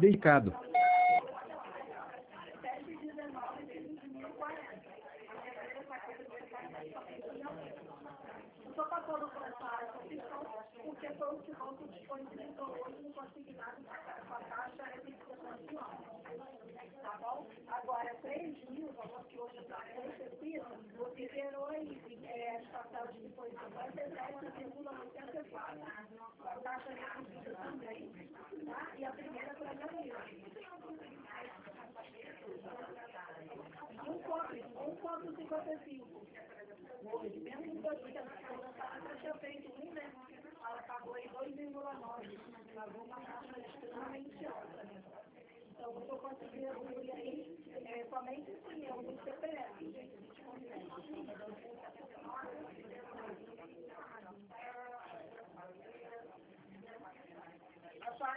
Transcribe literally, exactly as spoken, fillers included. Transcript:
delicado. Estou passando por essa opção porque foi o que você disponibilizou hoje no consignado com a taxa representacional. Tá bom? Agora, três mil, o valor que hoje está excessivo, você gerou aí as passagens de deposição vai ser zero vírgula oitenta e quatro. A taxa reduzida também, tá? E a primeira foi a mil. Um ponto cinquenta e cinco. Hoje, mesmo depois que a taxa tinha feito um, né? Ela pagou aí dois vírgula nove. Pagou uma taxa extremamente alta, né? Então, eu estou conseguindo aí é, somente sim, é um C P F, gente.